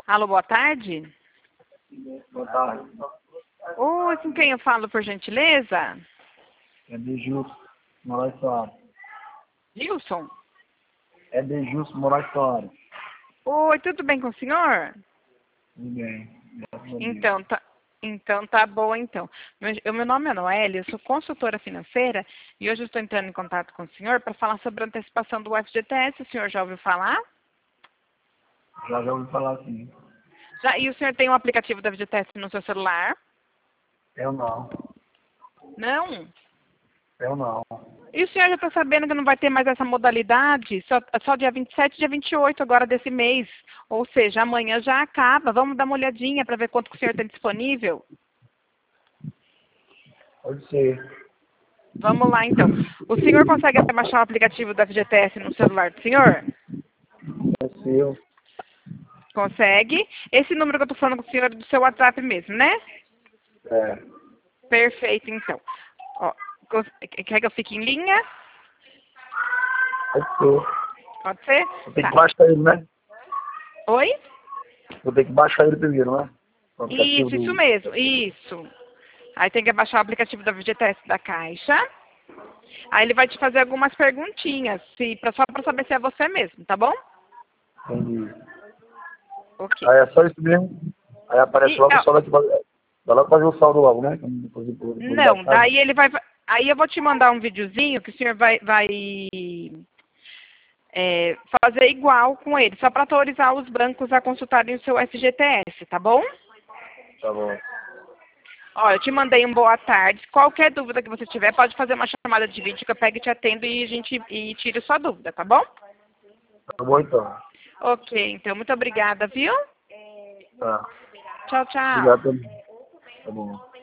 Alô, boa tarde. Boa tarde. Oi, com quem eu falo, por gentileza? É de Justo Moraes Soares. Gilson? É de Justo Moraes Soares. Oi, tudo bem com o senhor? Tudo bem. Graças a Deus. Então tá bom, então. Meu nome é Noélia, eu sou consultora financeira e hoje eu estou entrando em contato com o senhor para falar sobre a antecipação do FGTS. O senhor já ouviu falar? Já ouvi falar assim. E o senhor tem um aplicativo do FGTS no seu celular? Eu não. Não? Eu não. E o senhor já está sabendo que não vai ter mais essa modalidade? Só dia 27 e dia 28 agora desse mês. Ou seja, amanhã já acaba. Vamos dar uma olhadinha para ver quanto que o senhor tem disponível? Pode ser. Vamos lá, então. O senhor consegue baixar o aplicativo da FGTS no celular do senhor? É seu. Consegue. Esse número que eu estou falando com o senhor é do seu WhatsApp mesmo, né? É. Perfeito, então. Ó, quer que eu fique em linha? Pode ser. Pode ser? Vou ter Tá. que baixar ele, né? Oi? Vou ter que baixar ele primeiro, né? O aplicativo Isso mesmo, isso. Aí tem que baixar o aplicativo da FGTS da Caixa. Aí ele vai te fazer algumas perguntinhas, só para saber se é você mesmo, tá bom? Entendi. Ok. Aí é só isso mesmo. Aí aparece logo só daqui. Vai logo fazer o saldo logo, né? Depois de Não, baixar. daí ele vai. Aí eu vou te mandar um videozinho que o senhor vai fazer igual com ele, só para autorizar os bancos a consultarem o seu FGTS, tá bom? Tá bom. Ó, eu te mandei um boa tarde. Qualquer dúvida que você tiver, pode fazer uma chamada de vídeo que eu pego e te atendo e tiro sua dúvida, tá bom? Tá bom então. Ok, então muito obrigada, viu? Tá. Tchau, tchau. Obrigado também. Tá bom.